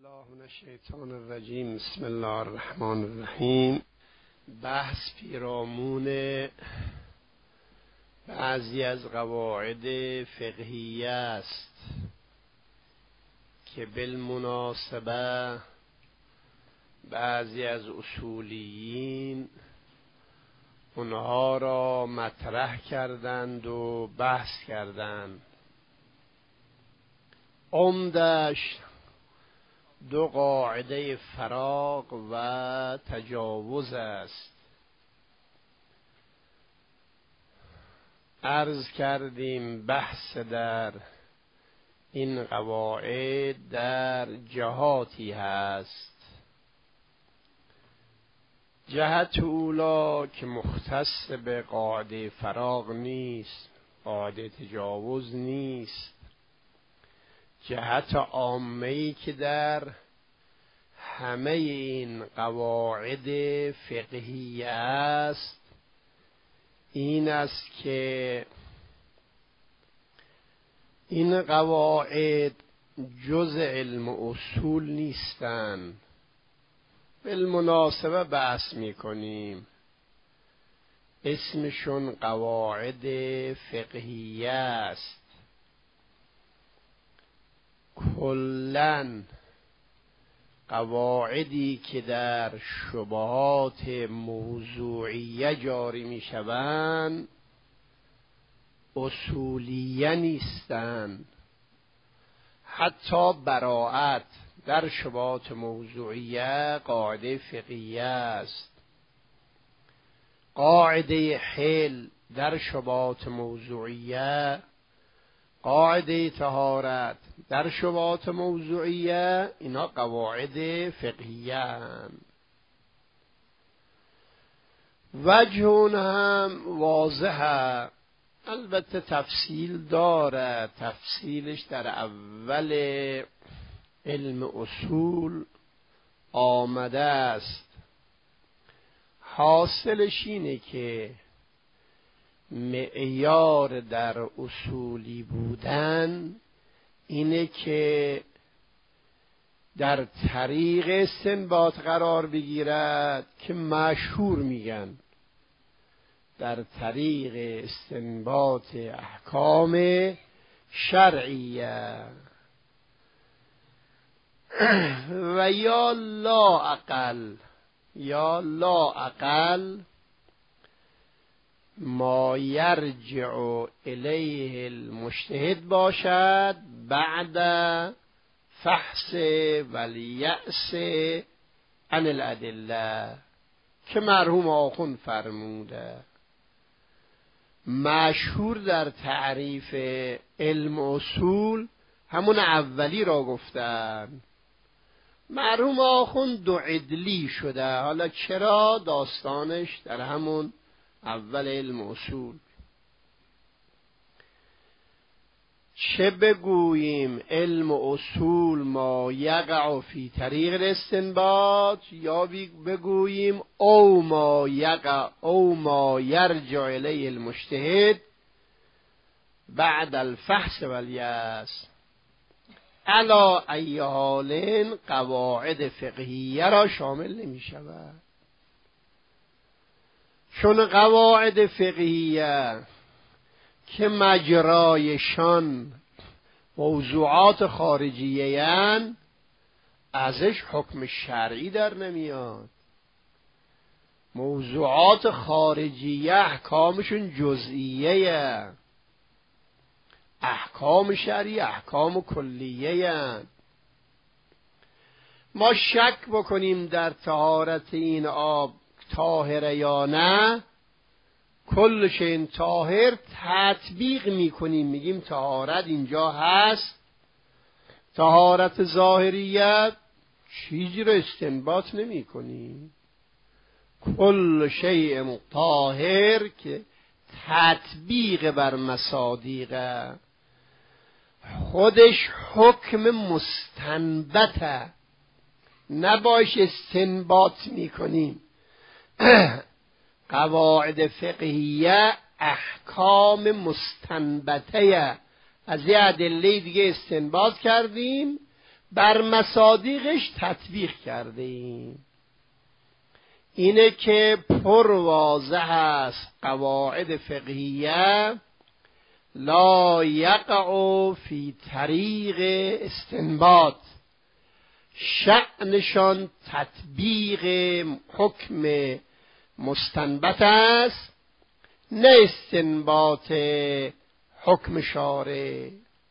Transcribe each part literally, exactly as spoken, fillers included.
الله من الشیطان الرجیم. بسم الله الرحمن الرحیم. بحث پیرامون بعضی از قواعد فقهیه است که بالمناسبه بعضی از اصولیین اونها را مطرح کردند و بحث کردند. عمدش دو قاعده فراق و تجاوز است. عرض کردیم بحث در این قواعد در جهاتی هست. جهت اولا که مختص به قاعده فراق نیست، قاعده تجاوز نیست. جهت عامه‌ای که در همه این قواعد فقهی است این است که این قواعد جز علم اصول نیستند. بالمناسبه بحث میکنیم اسمشون قواعد فقهی است. کلن قواعدی که در شبهات موضوعیه جاری می شوند اصولیه نیستند. حتی براءت در شبهات موضوعیه قاعده فقهیه است. قاعده حل در شبهات موضوعیه، قاعده طهارت در شبهات موضوعیه، اینا قواعد فقهیه هستند. وجه اون هم واضحه، البته تفصیل داره. تفصیلش در اول علم اصول آمده است. حاصلش اینه که معیار در اصولی بودن اینه که در طریق استنباط قرار بگیرد که مشهور میگن در طریق استنباط احکام شرعیه و یا لا اقل یا لا اقل ما یرجع الیه المجتهد باشد بعد فحص ولیأس عن الادله که مرحوم آخوند فرموده. مشهور در تعریف علم اصول همون اولی را گفتن. مرحوم آخوند دو عدلی شده. حالا چرا؟ داستانش در همون اول علم اصول. چه بگوییم علم اصول ما یقع فی طریق الاستنباط، یا بگوییم او ما یقع او ما یرجع الیه المجتهد بعد الفحص والیأس. علی ای حال قواعد فقهیه را شامل نمی شود، چون قواعد فقهیه که مجرایشان موضوعات خارجیه اند ازش حکم شرعی در نمیاد. موضوعات خارجیه احکامشون جزئیه، احکام شرعی احکام کلیه اند. ما شک بکنیم در طهارت این آب طاهره یا نه، کل شیء طاهر تطبیق میکنیم، میگیم طهارت اینجا هست. طهارت ظاهریت چیزی رو استنباط نمی کنیم. کل شیء طاهر که تطبیق بر مصادیقه، خودش حکم مستنبته، نباش استنباط میکنیم. قواعد فقهیه احکام مستنبته از یه ادله دیگه استنباط کردیم، بر مصادیقش تطبیق کرده ایم. اینه که پر واضح است قواعد فقهیه لا یقع فی طریق استنباط، شأنشان تطبیق حکم مستنبط است نه استنباط حکم شارع.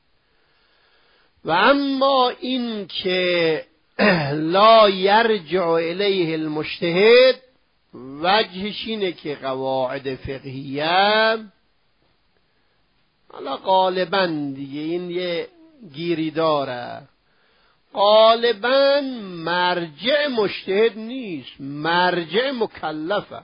و اما این که لا یرجع الیه المجتهد، وجهش اینه که قواعد فقهیه حالا غالبا دیگه این یه گیری داره، غالبا مرجع مجتهد نیست، مرجع مکلفه.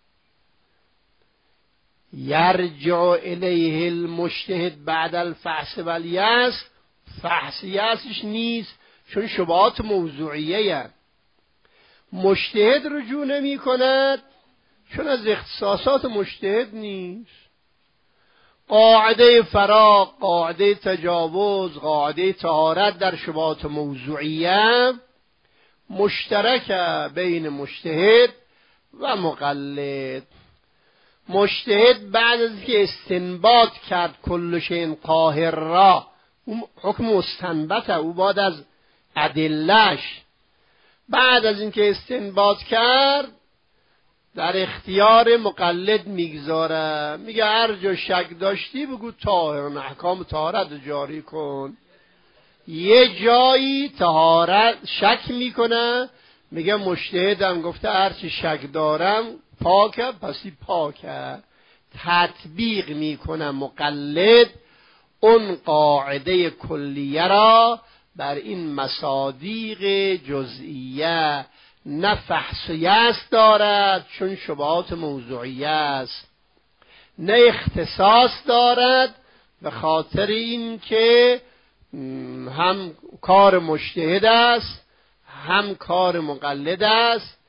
یرجع الیه المجتهد بعد الفحص و الیأس، فحص یأسش نیست چون شبهات موضوعیه هست. مجتهد رجوع نمی کند چون از اختصاصات مجتهد نیست. قاعده فراق، قاعده تجاوز، قاعده طهارت در شبهات موضوعیه مشترک بین مجتهد و مقلد. مجتهد بعد از که استنباط کرد کل شیء قاهر را، اون حکم مستنبطه، او بعد از ادله‌اش بعد از اینکه استنباط کرد در اختیار مقلد میگذاره، میگه هر جا شک داشتی بگو طاهر، احکام طهارت جاری کن. یه جایی طهارت شک میکنه، میگه مجتهدم گفته هر چی شک دارم پاکه، پسی پاکه. تطبیق میکنه مقلد اون قاعده کلیه را بر این مصادیق جزئیه، نه فحص و یأس دارد چون شبهات موضوعیه است، نه اختصاص دارد به خاطر این که هم کار مجتهد است هم کار مقلد است.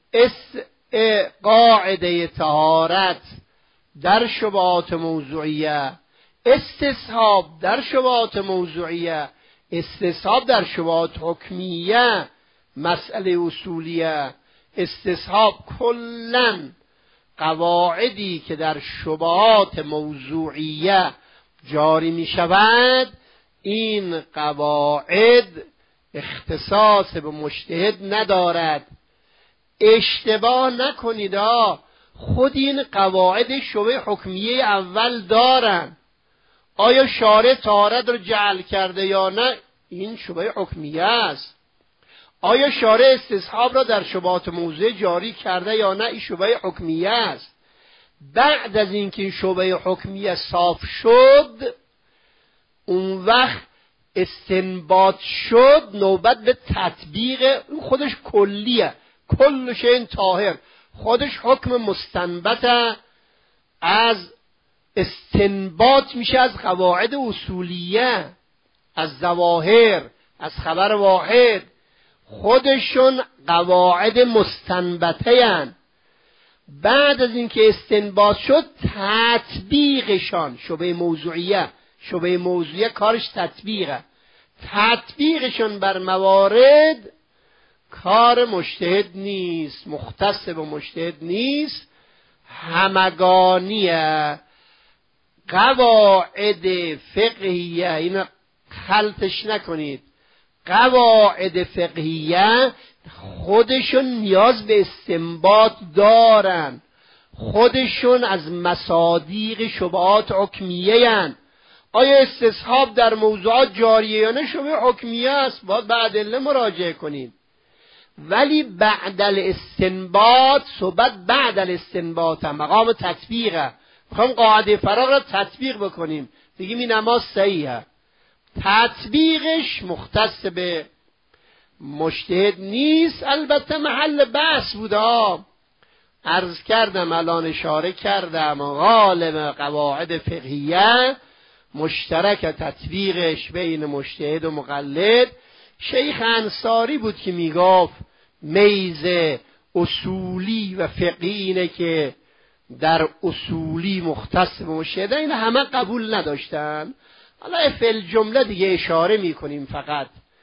قاعده طهارت در شبهات موضوعیه، استصحاب در شبهات موضوعیه، استصحاب در شبهات حکمیه مسئله اصولیه. استصحاب کلن قواعدی که در شبهات موضوعیه جاری می شود، این قواعد اختصاص به مجتهد ندارد. اشتباه نکنید ها، خود این قواعد شبهه حکمیه اول دارن. آیا شارع طهارت رو جعل کرده یا نه؟ این شبهه حکمیه است. آیا شارع استصحاب را در شبهات موضوعی جاری کرده یا نه؟ این شبهه حکمیه است. بعد از اینکه این شبهه حکمیه صاف شد، اون وقت استنباط شد، نوبت به تطبیق. خودش کلیه، کل شیء طاهر، خودش حکم مستنبط از استنباط میشه از قواعد اصولیه، از ظواهر، از خبر واحد. خودشون قواعد مستنبطه هن. بعد از اینکه استنباط شد تطبیقشان، شبهه موضوعیه، شبهه موضوعیه کارش تطبیقه، تطبیقشان بر موارد کار مجتهد نیست، مختص به مجتهد نیست، همگانیه. قواعد فقهیه، این خلطش نکنید، قواعد فقهیه خودشون نیاز به استنباط دارن، خودشون از مصادیق شبهات حکمیه هن. آیا استصحاب در موضوعات جاریه یا نه؟ شبهه حکمیه است، باید به ادله مراجعه کنید. ولی بعد الاستنباط، صحبت بعد الاستنباط مقام تطبیقه. میخوام قاعده فراق را تطبیق بکنیم، بگیم این نماز صحیحه، تطبیقش مختص به مجتهد نیست. البته محل بحث بوده ها، عرض کردم، الان اشاره کردم، غالب قواعد فقهیه مشترک تطبیقش بین مجتهد و مقلد. شیخ انصاری بود که میگفت میز اصولی و فقهی اینه که در اصولی مختص به مجتهد، این همه قبول نداشتن. حالا فی الجمله دیگه اشاره میکنیم فقط.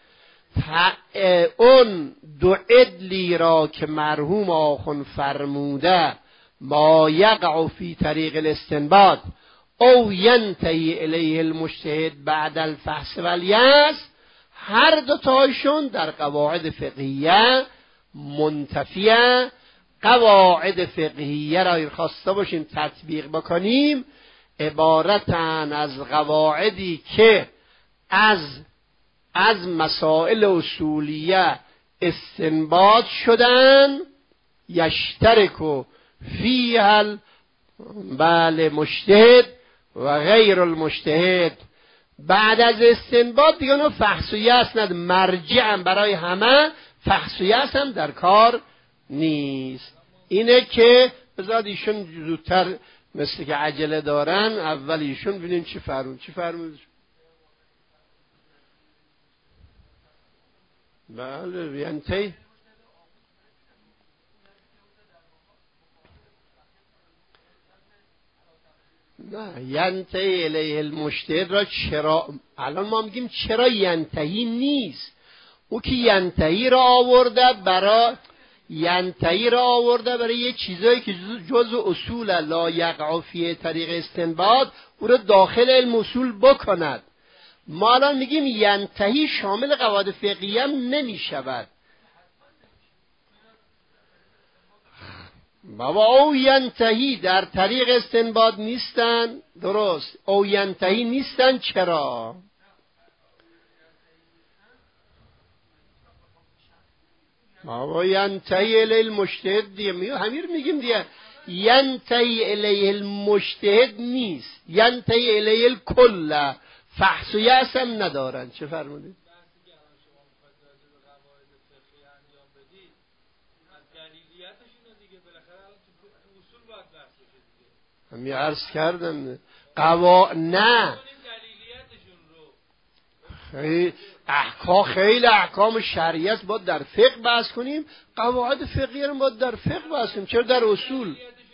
اون دو عدلی را که مرحوم آخوند فرموده ما یقع فی طریق الاستنباط او ینتهی الیه المجتهد بعد الفحص والیأس، هر دو تایشون در قواعد فقهیه منتفیه. قواعد فقهیه را خواسته باشیم تطبیق بکنیم عبارتن از قواعدی که از از مسائل اصولیه استنباط شدن، یشترک فیها بله مجتهد و غیر المجتهد. بعد از استنباط دیگه اونو فحص و یأس ند، مرجعم برای همه، فحص و یأس هم در کار نیست. اینه که بذار ایشون زودتر مثل که عجله دارن اول ایشون ببینیم چی فرمون چی فرمون بله ینتهی نه ینتهی الیه المجتهد را چرا الان ما میگیم چرا ینتهی نیست؟ او که ینتهی را آورده برای ینتهی را آورده برای یه چیزایی که جز اصول لا یقع فی طریق استنباط او را داخل علم اصول بکند. ما الان میگیم ینتهی شامل قواعد فقهی هم نمی شود. بابا او ینتهی در طریق استنباط نیستن، درست، او ینتهی نیستن. چرا؟ بابا ینتهی الیه المجتهد دیگه می همین میگیم دیگه، ینتهی الیه المجتهد نیست، ینتهی الیه الکل، فحص و یأس هم ندارن. چه فرمودید؟ همی عرض کردم قوا نه خیلی احکام خیلی احکام شریعت باید در فقه بحث کنیم، قواعد فقهی رو باید در فقه بحث کنیم. چرا در اصول؟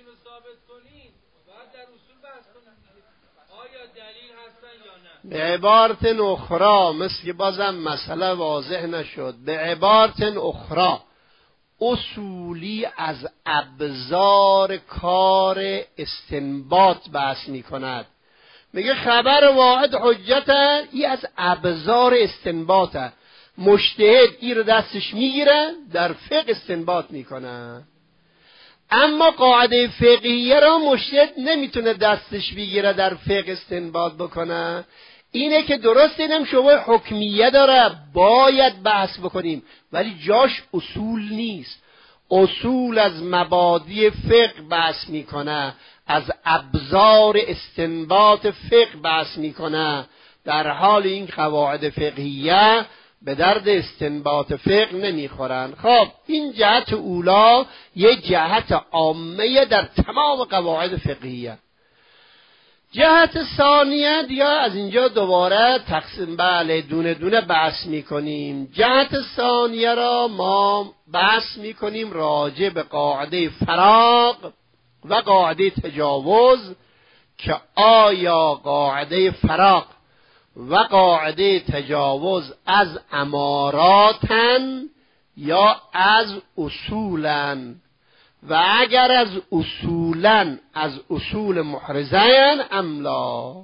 به عبارت اخرى، مثل که بازم مسئله واضح نشد، به عبارت اخرى اصولی از ابزار کار استنباط بحث می کند. میگه خبر واحد حجت ای از ابزار استنباطه، مجتهد ای رو دستش میگیره در فقه استنباط میکنه. اما قاعده فقهیه را مجتهد نمیتونه دستش بگیره در فقه استنباط بکنه. اینه که درست اینم شبه حکمیه داره، باید بحث بکنیم، ولی جاش اصول نیست. اصول از مبادی فقه بحث میکنه، از ابزار استنباط فقه بحث میکنه، در حال این قواعد فقهیه به درد استنباط فقه نمیخورن. خب این جهت اولا یه جهت عامه در تمام قواعد فقهیه. جهت ثانیه یا از اینجا دوباره تقسیم بله دونه دونه بحث میکنیم. جهت ثانیه را ما بحث میکنیم راجع به قاعده فراق و قاعده تجاوز، که آیا قاعده فراق و قاعده تجاوز از اماراتن یا از اصولن، و اگر از اصولن از اصول محرزین ام لا.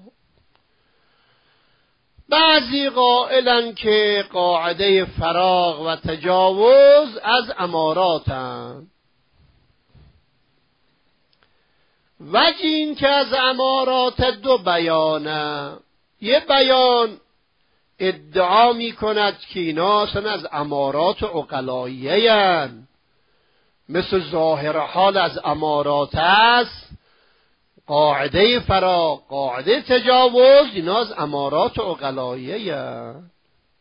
بعضی قائلن که قاعده فراق و تجاوز از اماراتن، وجه این که از امارات دو بیانه. یه بیان ادعا می کند که اینا اصلا از امارات عقلاییه هن، مثل ظاهر حال از امارات است. قاعده فراق، قاعده تجاوز، اینا از امارات عقلاییه هن.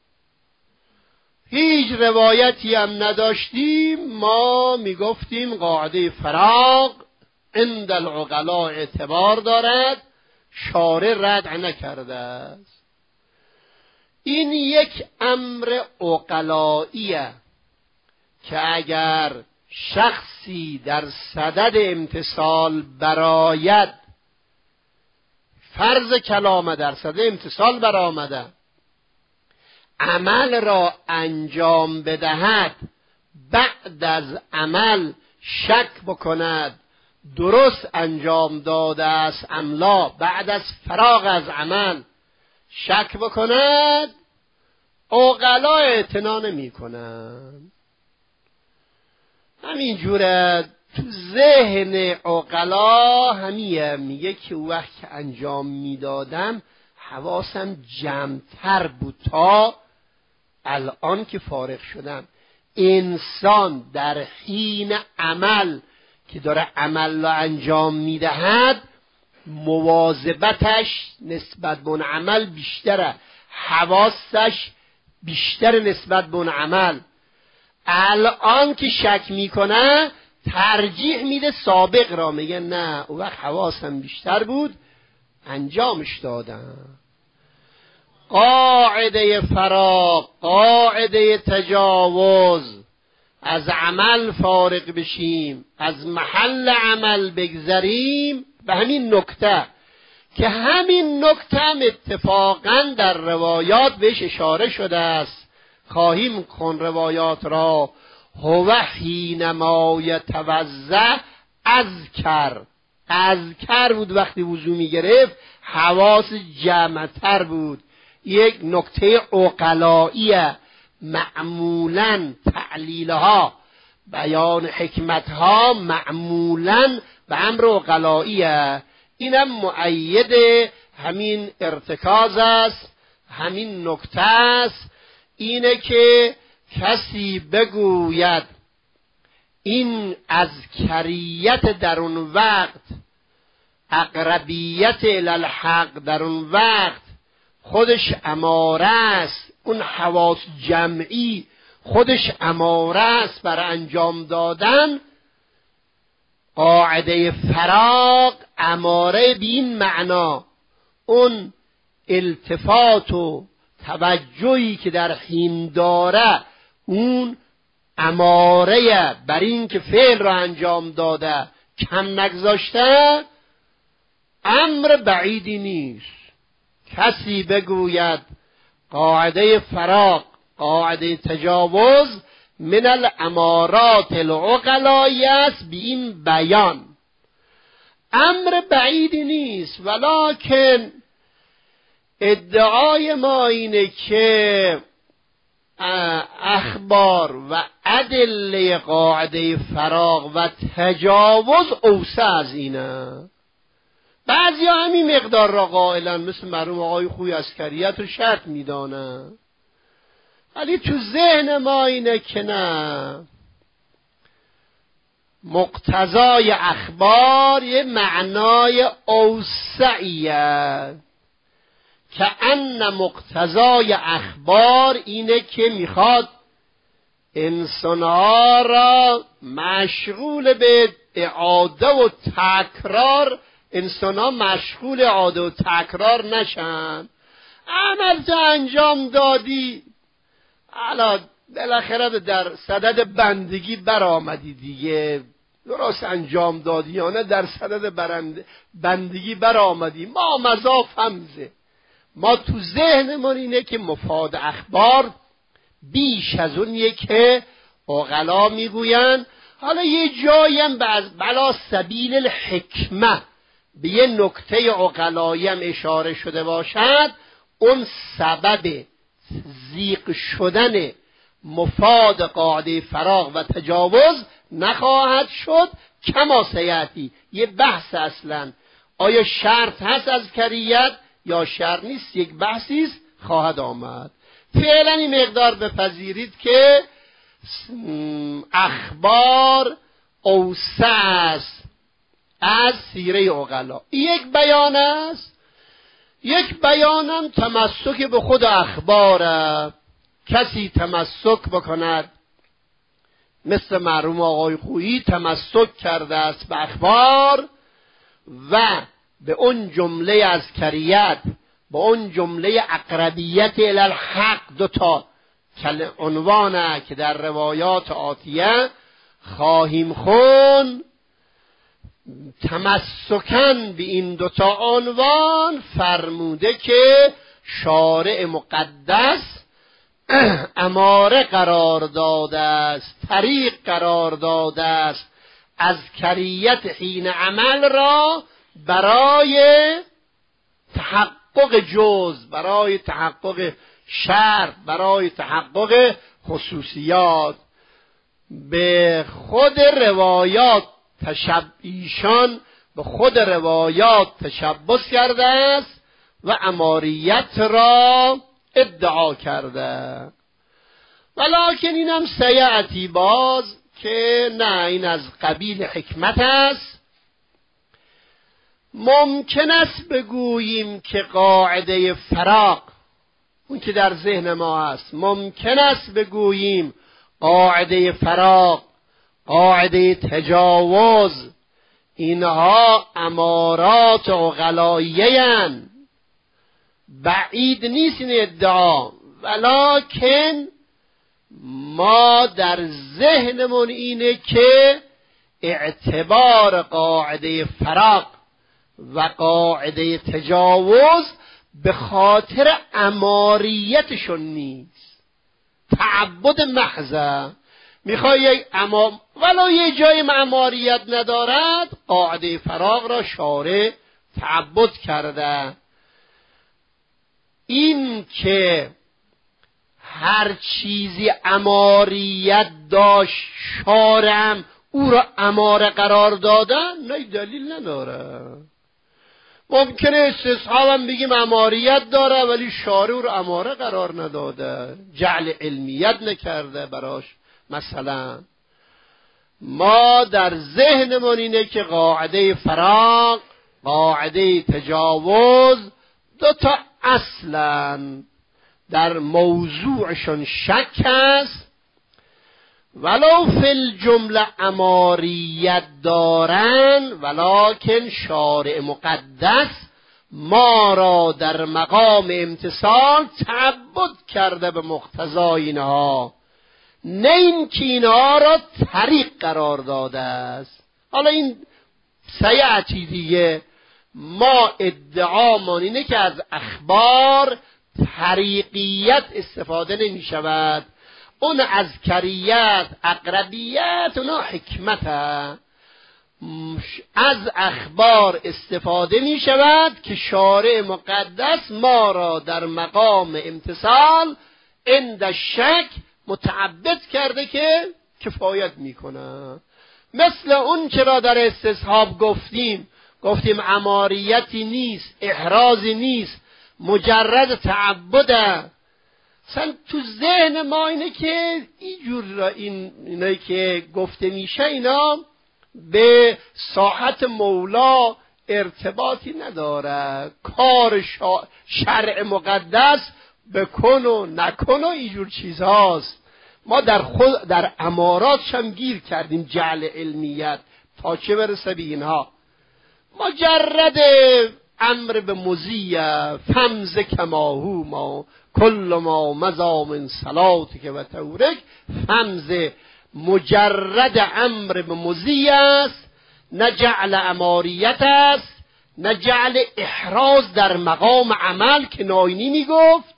هیچ روایتی هم نداشتیم ما میگفتیم قاعده فراق عند العقلاء اعتبار دارد، شارع رد نکرده است. این یک امر عقلاییه که اگر شخصی در صدد امتثال براید، فرض کلامه در صدد امتثال برآمده، عمل را انجام بدهد بعد از عمل شک بکند درست انجام داده است املا، بعد از فراغ از عمل شک بکند، عقلا اعتنا نمی کنند. همین جوره تو ذهن عقلا همیه، میگه که وقت که انجام میدادم حواسم جمع‌تر بود تا الان که فارغ شدم. انسان در حین عمل که داره عمل را انجام میدهد مواظبتش نسبت به اون عمل بیشتره، حواسش بیشتر نسبت به اون عمل. الان که شک میکنه ترجیح میده سابق را، میگه نه اون وقت حواسم بیشتر بود انجامش دادم. قاعده فراغ، قاعده تجاوز، از عمل فارغ بشیم، از محل عمل بگذریم به همین نکته که همین نکته هم اتفاقا در روایات بهش اشاره شده است. خواهیم کن روایات را. هو حینما یتوضأ اذکر، اذکر بود وقتی وضو می گرفت حواس جمع‌تر بود. یک نکته عقلائیه، معمولاً تعلیلها بیان حکمتها معمولاً به امر عقلائیه. اینم مؤید همین ارتکاز است، همین نکته است. اینه که کسی بگوید این اذکریت در اون وقت، اقربیت الالحق در اون وقت خودش اماره است، اون حواس جمعی خودش اماره است بر انجام دادن. قاعده فراغ اماره بین معنا، اون التفات و توجهی که در حین داره اون اماره بر این که فعل را انجام داده کم نگذاشته، امر بعیدی نیست. کسی بگوید قاعده فراغ، قاعده تجاوز من الامارات العقلایی است، به این بیان امر بعیدی نیست. ولکن ادعای ما اینه که اخبار و ادله قاعده فراغ و تجاوز اوسع از اینه. بعضی ها همین مقدار را قائلن، مثل مرحوم آقای خوی عسکریت رو شرط میدانه، ولی تو ذهن ما اینه که نه، مقتضای اخبار یه معنای اوسعیه، که ان مقتضای اخبار اینه که میخواد انسانها را مشغول به اعاده و تکرار، انسانها مشغول اعاده و تکرار نشن. عمل تو انجام دادی، حالا بالاخره در صدد بندگی برآمدی دیگه، درست انجام دادی یا نه در صدد بندگی برآمدی، ما مضاف همزه. ما تو ذهنمون اینه که مفاد اخبار بیش از اونیه که عقلا میگوین. حالا یه جایم بلا سبیل الحکمه به یه نکته عقلایی هم اشاره شده باشد، اون سبب زیق شدن مفاد قاعده فراغ و تجاوز نخواهد شد. کما سیاتی، یه بحث اصلا آیا شرط هست از کریت یا شرط نیست، یک بحثی است خواهد آمد. فعلا این مقدار بپذیرید که اخبار اوسع است از سیره عقلا. یک بیان است، یک بیانم تمسک به خود اخباره. کسی تمسک بکند مثل مرحوم آقای خویی تمسک کرده است به اخبار و به اون جمله از کریت، به اون جمله اقربیت الالحق، دوتا عنوانه که در روایات آتیه خواهیم خون، تمسکن به این دوتا عنوان فرموده که شارع مقدس اماره قرار داده است، طریق قرار داده است، از کریت حین عمل را برای تحقق جز، برای تحقق شرط، برای تحقق خصوصیات. به خود روایات تشب ایشان به خود روایات تشبث کرده است و اماریت را ادعا کرده. ولکن اینم سیعتی باز که نه، این از قبیل حکمت است. ممکن است بگوییم که قاعده فراق، اون که در ذهن ما هست، ممکن است بگوییم قاعده فراق، قاعده تجاوز، اینها امارات عقلاییه اند. بعید نیست این ادعا، ولکن ما در ذهنمون اینه که اعتبار قاعده فراق و قاعده تجاوز به خاطر اماریتشون نیست، تعبد محضه. میخوای یک اما ولو یه جای اماریت ندارد، قاعده فراق را شارع تعبد کرده. این که هر چیزی اماریت داشت شارعم او را اماره قرار دادن، نه دلیل نداره. ممکنه استصحابم بگیم اماریت داره ولی شارع او را اماره قرار نداده، جعل علمیت نکرده براش. مثلا ما در ذهنمون اینه که قاعده فراق، قاعده تجاوز دو تا اصلا در موضوعشون شک است، ولو فی الجمله اماریت دارن، ولکن شارع مقدس ما را در مقام امتثال تعبد کرده به مقتضای اینها، نه این که اینها را طریق قرار داده است. حالا این سیعتی دیگه، ما ادعامان اینه که از اخبار طریقیت استفاده نمی شود، اون از کریت، اقربیت، اونا حکمت هست. از اخبار استفاده می شود که شارع مقدس ما را در مقام امتثال عند شک متعبد کرده که کفایت می کنه. مثل اون که را در استصحاب گفتیم، گفتیم اماریتی نیست، احرازی نیست، مجرد تعبده. اصلا تو ذهن ما اینه که اینجور را این اینایی که گفته میشه اینا به ساحت مولا ارتباطی نداره، کار شرع مقدس بکن و نکن و اینجور چیزهاست. ما در خود در اماراتش هم گیر کردیم، جعل علمیت، تا چه برسه به اینها. مجرد امر به مزیه فمز کماهو ما کل ما مزا من صلاتک و تورک، فمز مجرد امر به مزیه است، نه جعل اماریت است، نه جعل احراز در مقام عمل که ناینی میگفت،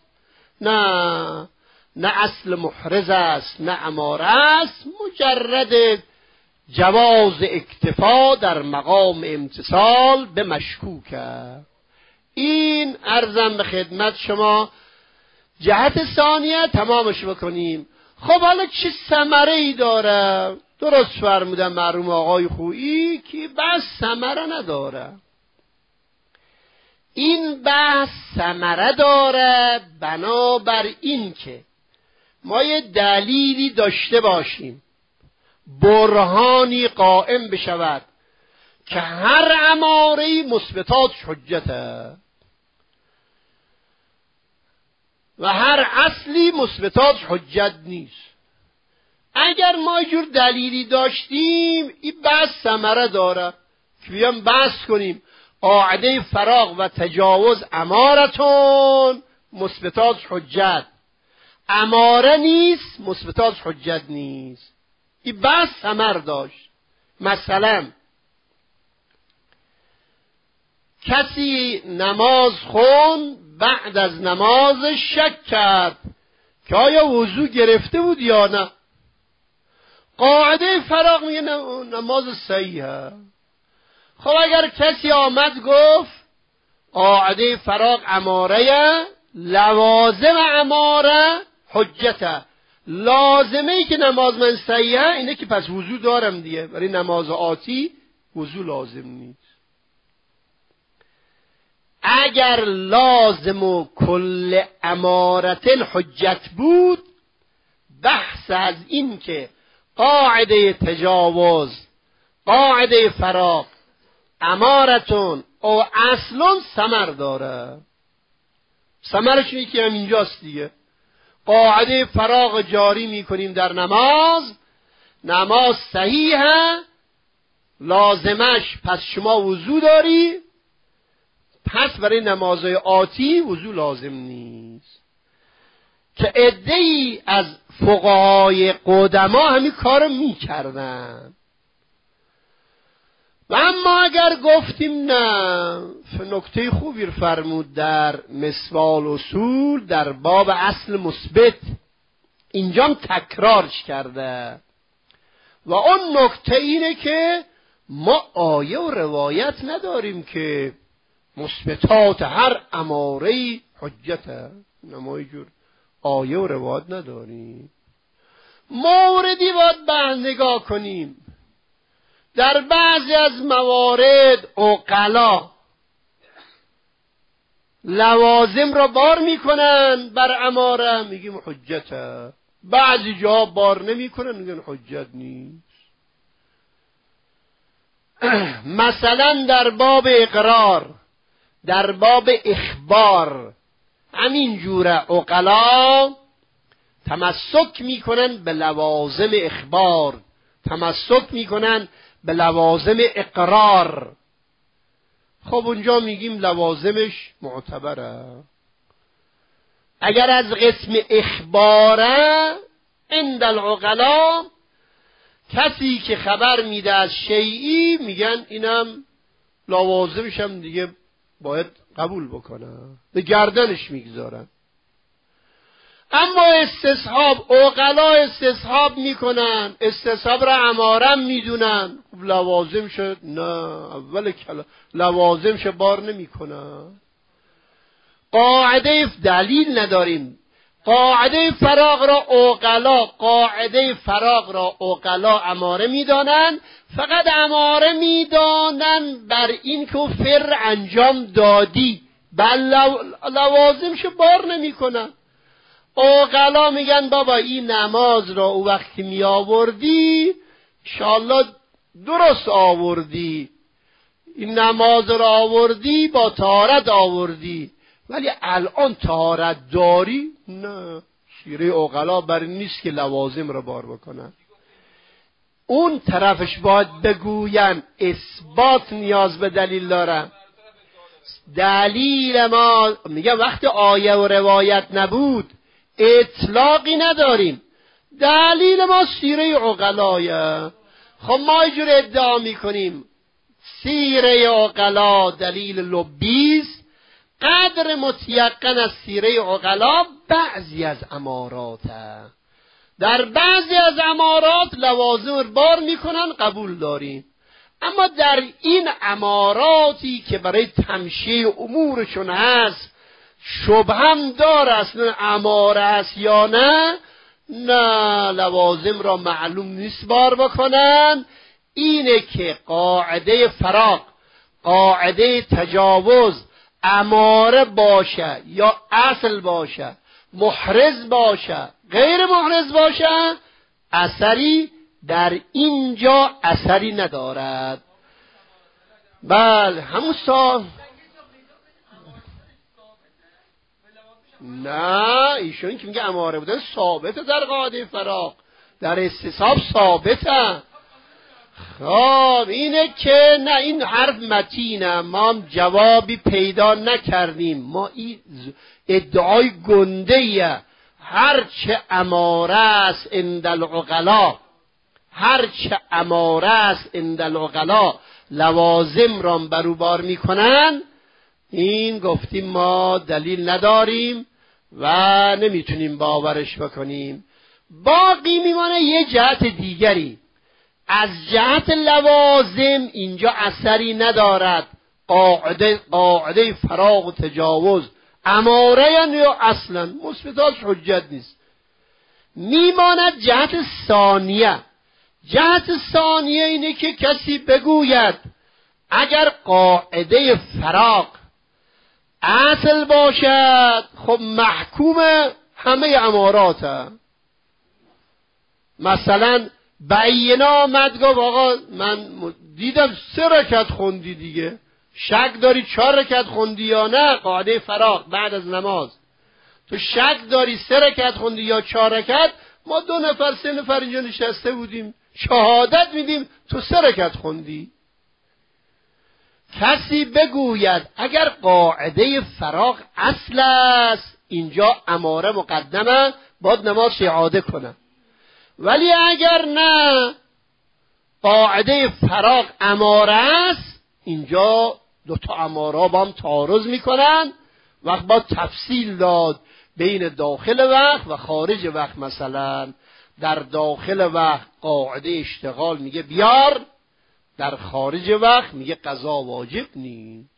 نه نه اصل محرز است نه اماره است، مجرد جواز اکتفا در مقام امتصال به مشکوک است. این عرضم به خدمت شما. جهت ثانیه تمامش بکنیم. خب حالا چه ثمره ای داره؟ درست فرمودن مرحوم آقای خویی که بس ثمره نداره. این بحث ثمره داره بنابر این که ما یه دلیلی داشته باشیم، برهانی قائم بشود که هر اماره‌ای مثبتات حجته و هر اصلی مثبتات حجت نیست. اگر ما جور دلیلی داشتیم این بحث ثمره داره که بیام بحث کنیم قاعده فراق و تجاوز امارتون مثبتات حجت، اماره نیست مثبتات حجت نیست. این بحث ثمر داشت. مثلا کسی نماز خون، بعد از نماز شک کرد که آیا وضو گرفته بود یا نه. قاعده فراغ میگه نماز صحیحه. خب اگر کسی آمد گفت قاعده فراغ اماره، لوازم اماره حجته، لازمه ای که نماز من صحیحه اینه که پس وضو دارم دیگه، برای نماز آتی وضو لازم نیست. اگر لازم و کل امارت حجت بود، بحث از این که قاعده تجاوز، قاعده فراغ امارتون او اصلون ثمر داره. ثمرش اینه که همینجاست دیگه. قاعده فراغ جاری میکنیم در نماز، نماز صحیحه، لازمش پس شما وضو داری، پس برای نمازهای آتی وضو لازم نیست. که عده‌ای از فقهای قدما همین کارو میکردن. و اما اگر گفتیم نه، نکته خوبی رو فرمود در مسوال اصول در باب اصل مثبت، اینجام تکرارش کرده. و اون نکته اینه که ما آیه و روایت نداریم که مثبتات هر اماره‌ای حجته. نمای جور آیه و روایت نداریم. موردی باید به نگاه کنیم. در بعضی از موارد عقلا لوازم را بار میکنن بر اماره، میگیم حجته. بعضی جا بار نمیکنن، میگن حجت نیست. مثلا در باب اقرار، در باب اخبار، همین جوره عقلا تمسک میکنن به لوازم اخبار، تمسک میکنن به لوازم اقرار. خب اونجا میگیم لوازمش معتبره. اگر از قسم اخباره، عند العقلا کسی که خبر میده از شیئی میگن اینم لوازمش هم دیگه باید قبول بکنه، به گردنش میگذارن. اما استصحاب، عقلا استصحاب میکنن، استصحاب را امارم میدونن. خب لوازم شد نه، اول کلا لوازم شد بار نمیکنن. قاعده دلیل نداریم. قاعده فراغ را عقلا، قاعده فراغ را عقلا اماره میدانن، فقط اماره میدانن بر این که فر انجام دادی، بل لوازم شد بار نمیکنن. عقلا میگن بابا این نماز را او وقتی می آوردی انشاءالله درست آوردی، این نماز را آوردی با طهارت آوردی، ولی الان طهارت داری؟ نه. شیره عقلا بر نیست که لوازم را بار بکنن. اون طرفش باید بگوین اثبات نیاز به دلیل دارن. دلیل ما میگه وقتی آیه و روایت نبود اطلاقی نداریم، دلیل ما سیره عقلایه. خب ما اینجور ادعا میکنیم سیره عقلا دلیل لبیست، قدر متیقن از سیره عقلا بعضی از اماراته. در بعضی از امارات لوازم بار میکنن، قبول داریم. اما در این اماراتی که برای تمشیه امورشون هست شبهم داره اصلا اماره است یا نه، نه لوازم را معلوم نیست بار بکنن. اینه که قاعده فراق، قاعده تجاوز اماره باشه یا اصل باشه، محرز باشه غیر محرز باشه، اثری در اینجا اثری ندارد. بله همون سال نه، ایشون که میگه اماره بودن ثابته در قاعده فراق، در استصحاب ثابته. خب اینه که نه، این حرف متینه، ما جوابی پیدا نکردیم. ما این ادعای گندهیه. هرچه اماره است عند العقلا، هرچه اماره است عند العقلا لوازم را برو بار میکنن، این گفتیم ما دلیل نداریم و نمیتونیم باورش بکنیم. باقی میمانه یه جهت دیگری. از جهت لوازم اینجا اثری ندارد. قاعده قاعده فراغ و تجاوز اماره یا اصلا مثبتاش حجت نیست. میماند جهت ثانیه. جهت ثانیه اینه که کسی بگوید اگر قاعده فراغ اصل باشد خب محکوم همه امارات هست. مثلا بینا آمد گفت آقا من دیدم سه رکعت خوندی دیگه، شک داری چهار رکعت خوندی یا نه؟ قاعده فراغ بعد از نماز تو شک داری سه رکعت خوندی یا چهار رکعت، ما دو نفر سه نفر اینجا نشسته بودیم شهادت میدیم تو سه رکعت خوندی. کسی بگوید اگر قاعده فراغ اصل است اینجا اماره مقدمه باید نماز اعاده کنه، ولی اگر نه قاعده فراغ اماره است اینجا دوتا اماره با هم تعارض میکنن. وقت با تفصیل داد بین داخل وقت و خارج وقت. مثلا در داخل وقت قاعده اشتغال میگه بیار، در خارج وقت میگه قضا واجب نیست.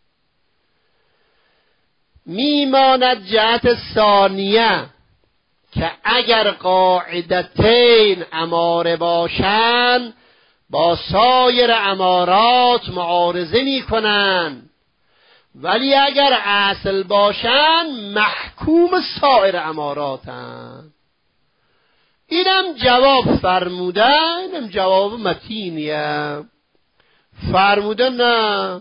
میماند جهت ثانیه که اگر قاعدتین اماره باشن با سایر امارات معارضه میکنن، ولی اگر اصل باشن محکوم سایر اماراتن. اینم جواب فرموده، اینم جواب متینیه. فرموده نه،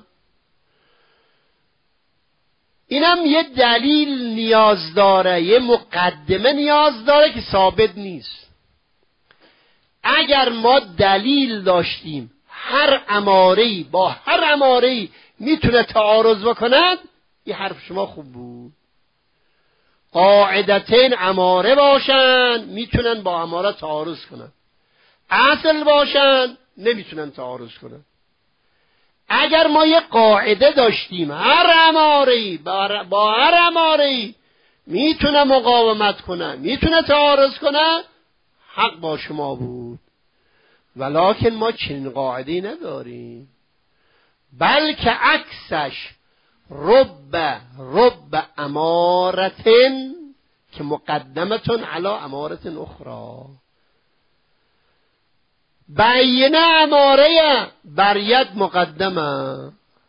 اینم یه دلیل نیاز داره، یه مقدمه نیاز داره که ثابت نیست. اگر ما دلیل داشتیم هر اماره‌ای با هر اماره‌ای میتونه تعارض بکند، یه حرف شما خوب بود. قاعدتین اماره باشن میتونن با اماره تعارض کنن، اصل باشن نمیتونن تعارض کنن. اگر ما یه قاعده داشتیم هر اماره‌ای با هر اماره‌ای میتونه مقاومت کنه میتونه تعارض کنه، حق با شما بود. ولکن ما چنین قاعده‌ای نداریم، بلکه عکسش رب رب امارتن که مقدمتون علی امارت اخرى. بینه اماره بر ید مقدمه،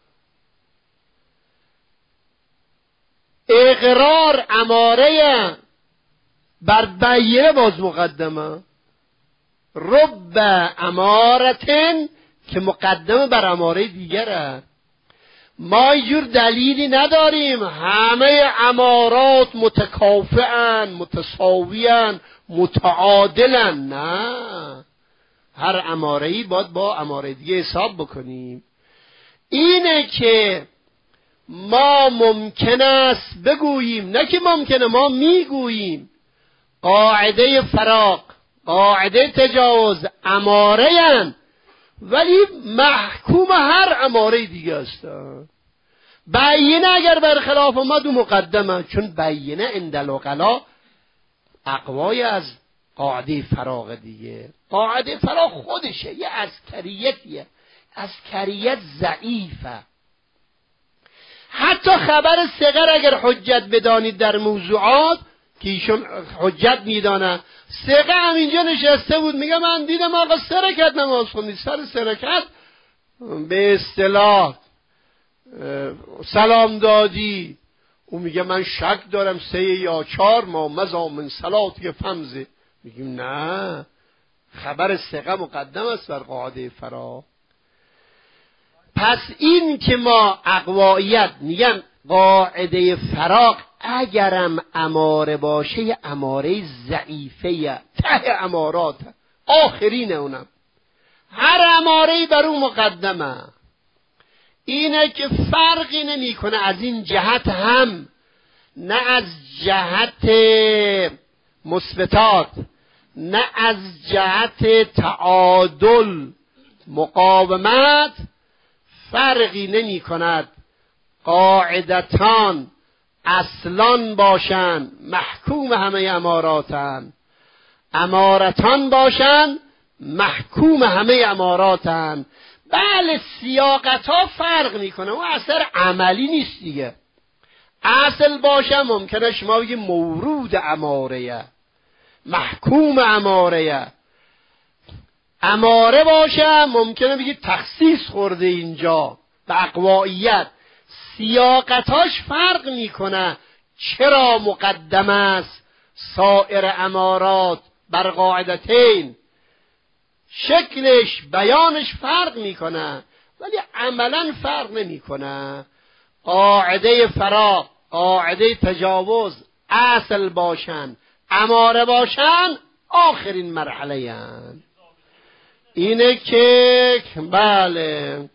اقرار اماره بر بینه باز مقدمه. رب امارتن که مقدمه بر اماره دیگره. ما اینجور دلیلی نداریم همه امارات متکافئن متساویان متعادلن، نه، هر اماره‌ای باید با اماره دیگه حساب بکنیم. اینه که ما ممکن است بگوییم، نه که ممکنه، ما میگوییم قاعده فراغ قاعده تجاوز اماره ان، ولی محکوم هر اماره دیگه هستن. بینه اگر برخلاف اومد و مقدمه، چون بینه اندلوقلا اقوای از قاعده فراغ دیگه. قاعده فراغ خودشه یه عسکریتیه، عسکریت ضعیفه. حتی خبر صغر اگر حجت بدانید در موضوعات که ایشون حجت میدانه، صغر هم اینجا نشسته بود میگه من دیدم آقا سه رکعت نماز خوندی، سر سه رکعت به اصطلاح سلام دادی، او میگه من شک دارم سه یا چهار، ما مزا من صلاتی که فمزه. میگیم نه، خبر صغر مقدم است بر قاعده فراغ. پس این که ما اقوایت میگن قاعده فراغ اگرم اماره باشه اماره ضعیفه ته امارات آخرین اونم، هر اماره‌ای بر اون مقدمه. اینه که فرقی نمی کنه از این جهت هم، نه از جهت مثبتات، نه از جهت تعادل مقاومت، فرقی نمی کند قاعدتان اصلان باشن محکوم همه اماراتن، امارتان باشن محکوم همه اماراتن. بله سیاقت ها فرق میکنه، اون اثر عملی نیست دیگه. اصل باشه ممکنه شما بگی مورود اماره، محکوم اماره. اماره باشه ممکنه بگی تخصیص خورده اینجا به اقوائیت. سیاقتاش فرق میکنه. چرا مقدم است سایر امارات بر قاعدتین؟ شکلش بیانش فرق میکنه ولی عملا فرق نمیکنه. قاعده فراق، قاعده تجاوز اصل باشن، اماره باشن آخرین مرحله هن. اینه که بله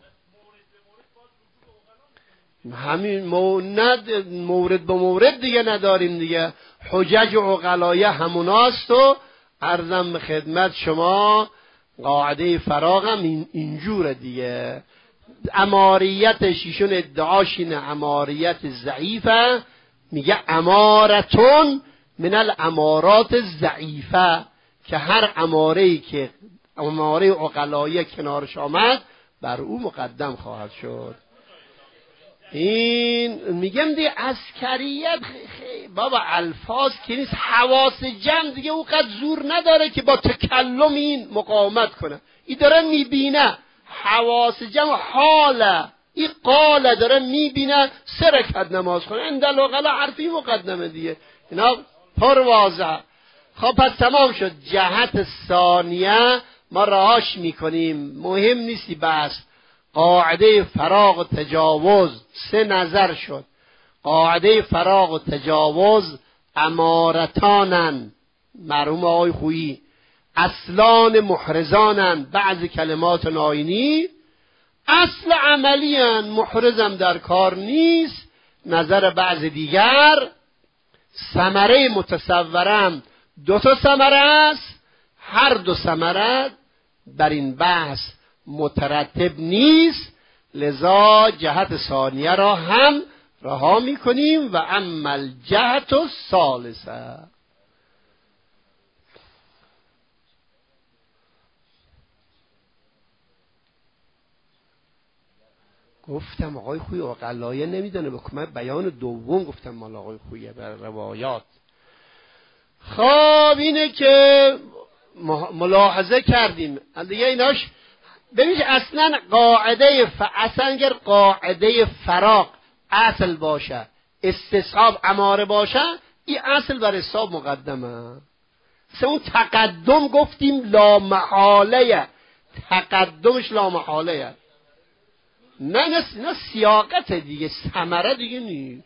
همین موند مورد به مورد دیگه نداریم دیگه. حجج و عقلایه هموناست و عرضم به خدمت شما قاعده فراق هم این اینجوره دیگه. اماریتش ایشون ادعاش اینه اماریت ضعیفه، میگه امارتون من الامارات ضعیفه، که هر اماره‌ای که اماره عقلایه کنارش آمد بر او مقدم خواهد شد. این میگم دیگه عسکریت بابا الفاظ که نیست، حواس جمع دیگه او قد زور نداره که با تکلم این مقاومت کنه. این داره میبینه حواس جمع حاله، این قاله داره میبینه سه رکعت نماز کنه اندل وقلا حرفی مقدمه دیگه. اینا پر واضح. خب پس تمام شد. جهت ثانیه ما رهاش میکنیم، مهم نیستی بس. قاعده فراق و تجاوز سه نظر شد. قاعده فراق و تجاوز امارتانن، مرحوم آقای خویی، اصلان محرزانن، بعض کلمات ناینی اصل عملی هن، محرزم در کار نیست. نظر بعض دیگر ثمره متصورم دو تا ثمره است، هر دو ثمره بر این بحث مترتب نیست، لذا جهت ثانیه را هم رها میکنیم. و عمل جهت و ثالثه، گفتم آقای خویی عقلایه نمیدونه، بکنم بیان دوم گفتم مال آقای خویی بر روایات. خب اینه که ملاحظه کردیم دیگه. ایناش ببینید اصلا قاعده ف... اصلا اگر قاعده فراق اصل باشه، استصحاب اماره باشه، این اصل بر حساب مقدمه. مثلا اون تقدم گفتیم لا محاله، تقدمش لا محاله. نه نه نه سیاقت دیگه، ثمره دیگه نیست.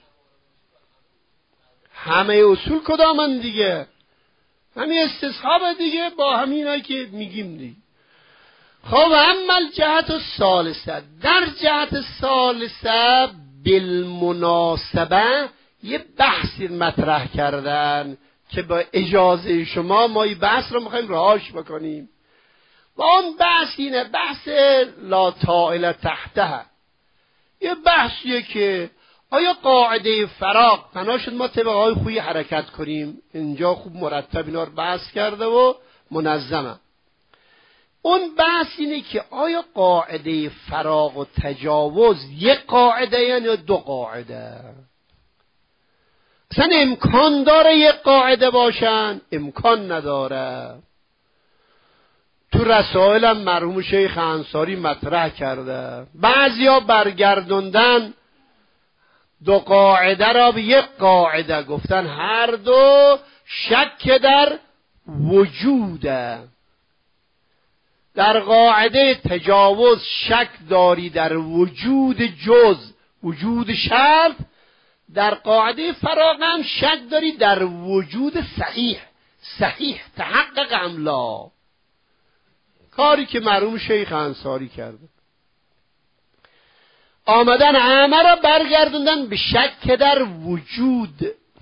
همه اصول کدامن دیگه؟ همین استصحاب دیگه، با همینایی که میگیم دیگه. خب عمل جهت و ثالثه، در جهت ثالثه بالمناسبه یه بحثی مطرح کردن که با اجازه شما ما این بحث رو میخوایم رهاش بکنیم. و اون بحث اینه، بحث لا طائل تحته. یه بحثیه که آیا قاعده فراق بنا شد ما طبق آقای خویی حرکت کنیم. اینجا خوب مرتب اینا رو بحث کرده و منظمه. اون بحث اینه که آیا قاعده فراق و تجاوز یک قاعده یا دو قاعده؟ اصلا امکان داره یک قاعده باشن؟ امکان نداره. تو رسائل هم مرحوم شیخ انصاری مطرح کرده. بعضیا برگردوندن دو قاعده را به یک قاعده، گفتن هر دو شک در وجوده. در قاعده تجاوز شک داری در وجود جز، وجود شرط. در قاعده فراق هم شک داری در وجود صحیح، صحیح تحقق املا. کاری که مرحوم شیخ انصاری کرده. آمدن همه را برگردوندن به شک در وجود.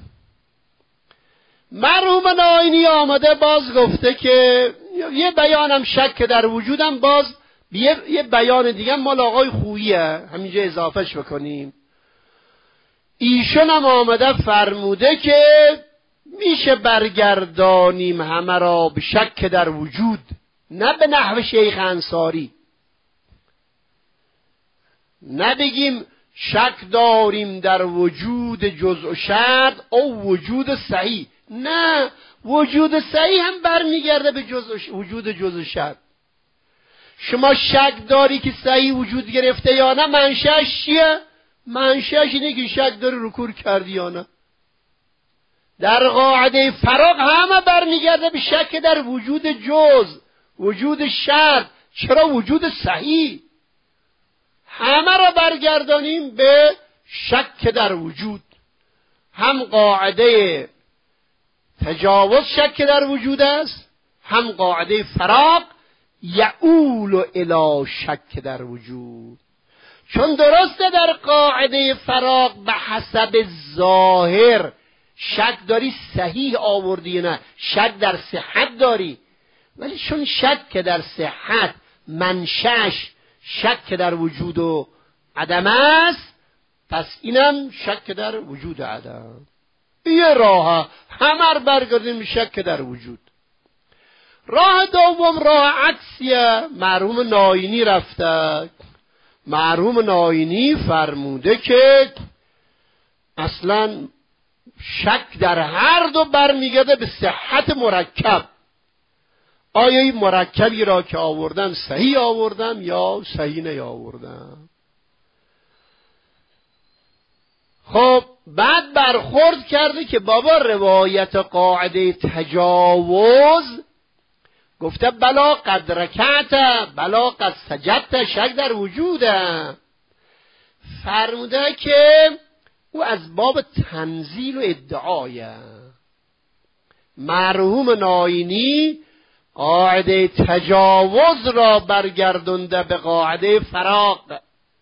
مرحوم ناینی آمده باز گفته که یه بیانم شک در وجودم، باز یه بیان دیگه مال آقای خوییه، همینجا اضافهش بکنیم. ایشون هم آمده فرموده که میشه برگردانیم همه را به شک در وجود، نه به نحو شیخ انصاری، نه بگیم شک داریم در وجود جزء و شرط او وجود صحیح، نه، وجود صحیح هم برمیگرده به جزء وجود جزء شرط. شما شک داری که صحیح وجود گرفته یا نه، منشأش چیه؟ منشأش اینه که شک داری رکوع کردی یا نه. در قاعده فراغ همه برمیگرده به شک در وجود جزء، وجود شرط. چرا وجود صحیح؟ همه را برگردانیم به شک در وجود. هم قاعده تجاوز شک در وجود است، هم قاعده فراغ یعول الی شک در وجود. چون درسته در قاعده فراغ به حسب ظاهر شک داری صحیح آوردی، نه شک در صحت داری، ولی چون شک در صحت منشأش شک در وجود و عدم است، پس اینم شک در وجود عدم. یه راه همه برگردیم شک در وجود. راه دوم راه عکسیه. مرحوم ناینی رفته، مرحوم ناینی فرموده که اصلا شک در هر دو برمیگرده به صحت مرکب. آیا این مرکبی را که آوردم صحیح آوردم یا صحیح نیاوردم؟ خب بعد برخورد کرده که بابا روایت قاعده تجاوز گفته بلا قد رکعت بلا قد سجدت، شک در وجوده. فرموده که او از باب تنزیل و ادعایه. مرحوم ناینی قاعده تجاوز را برگردونده به قاعده فراغ،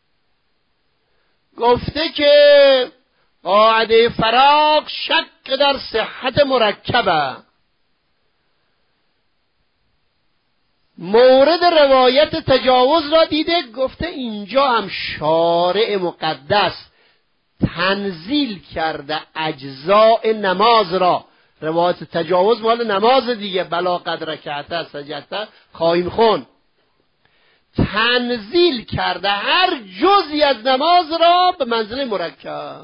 گفته که قاعده فراغ شک در صحت مرکبه. مورد روایت تجاوز را دیده، گفته اینجا هم شارع مقدس تنزیل کرده اجزاء نماز را. روایت تجاوز مال نماز دیگه، بلا قد رکعت سجدت خواهیم خون. تنزیل کرده هر جزئی از نماز را به منزله مرکب.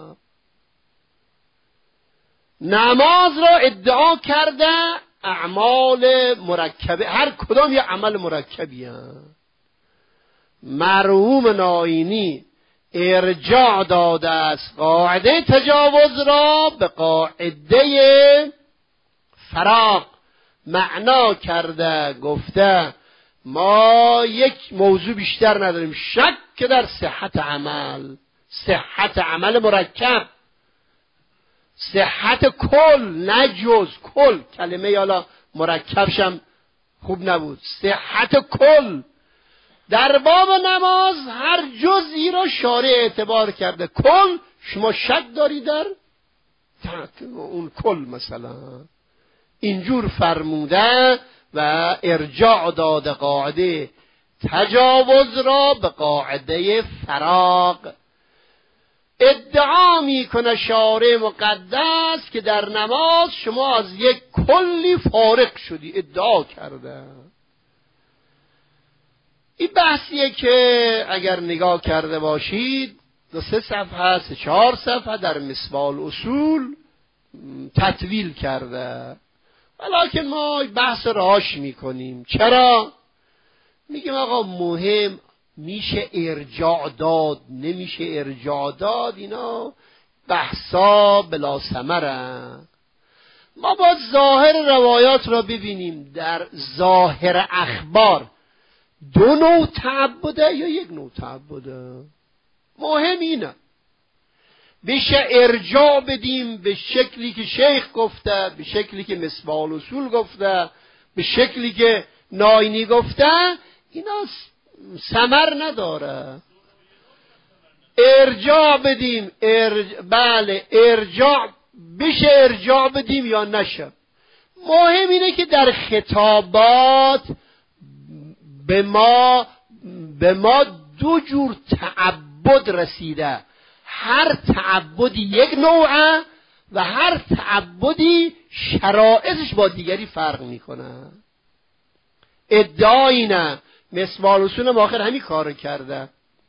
نماز را ادعا کرده اعمال مرکبه، هر کدام یه عمل مرکبی هست. مرحوم ناینی ارجاع داده است قاعده تجاوز را به قاعده فراغ، معنا کرده، گفته ما یک موضوع بیشتر نداریم، شک در صحت عمل، صحت عمل مرکب، صحت کل نه جز کل. کلمه یالا مرکبشم خوب نبود، صحت کل. در باب نماز هر جزئی را شارع اعتبار کرده، کل شما شک داری در اون کل مثلا. اینجور فرموده و ارجاع داده قاعده تجاوز را به قاعده فراغ. ادعا میکنه شارع مقدس که در نماز شما از یک کلی فارغ شدی، ادعا کرده. این بحثیه که اگر نگاه کرده باشید دو سه صفحه سه چهار صفحه در مصباح الاصول تطویل کرده، ولیکن ما بحث راش میکنیم. چرا؟ میگیم آقا مهم میشه ارجاع داد، نمیشه ارجاع داد، اینا بحثا بلا ثمره. ما با ظاهر روایات را ببینیم. در ظاهر اخبار دو نوع تعبده یا یک نوع تعبده؟ مهم اینه بشه ارجاع بدیم به شکلی که شیخ گفته، به شکلی که مصباح الاصول گفته، به شکلی که ناینی گفته. اینا ثمر نداره. ارجاع بدیم ارج... بله ارجاع بشه ارجاع بدیم یا نشه. مهم اینه که در خطابات به ما به ما دو جور تعبد رسیده. هر تعبدی یک نوعه و هر تعبدی شرایطش با دیگری فرق میکنه. ادعا اینه، مسمار رسول هم آخر همین کارو کرده.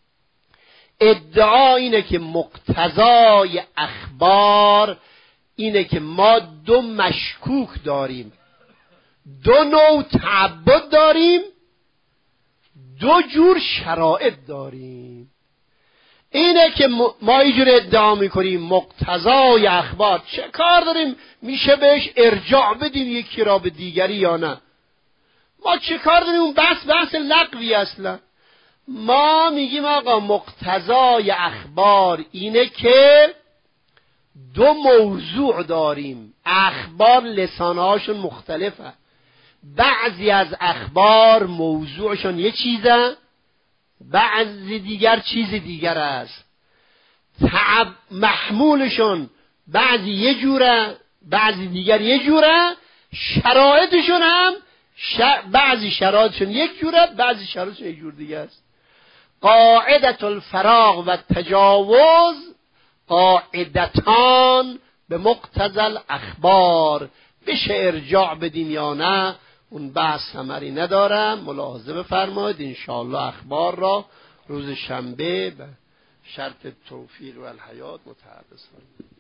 ادعا اینه که مقتضای اخبار اینه که ما دو مشکوک داریم، دو نوع تعبد داریم، دو جور شرایط داریم. اینه که ما اینجور ادعا میکنیم مقتضای اخبار. چه کار داریم میشه بهش ارجاع بدیم یکی را به دیگری یا نه؟ ما چه کار داریم؟ اون بحث بحث لغوی اصلا. ما میگیم آقا مقتضای اخبار اینه که دو موضوع داریم، اخبار لسانهاشون مختلفه، بعضی از اخبار موضوعشون یه چیزه، بعضی دیگر چیز دیگر است. تعب محمولشون بعضی یه جوره، بعضی دیگر یه جوره. شرایطشون هم ش... بعضی شرایطشون یک جوره، بعضی شرایطشون یک جور دیگه است. قاعدت الفراغ و تجاوز قاعدتان به مقتضی الاخبار. بشه ارجاع بدیم یا نه اون بحث ثمری ندارم. ملاحظه بفرمایید انشاءالله اخبار را روز شنبه به شرط توفیر و الحیات متحدث کنیم.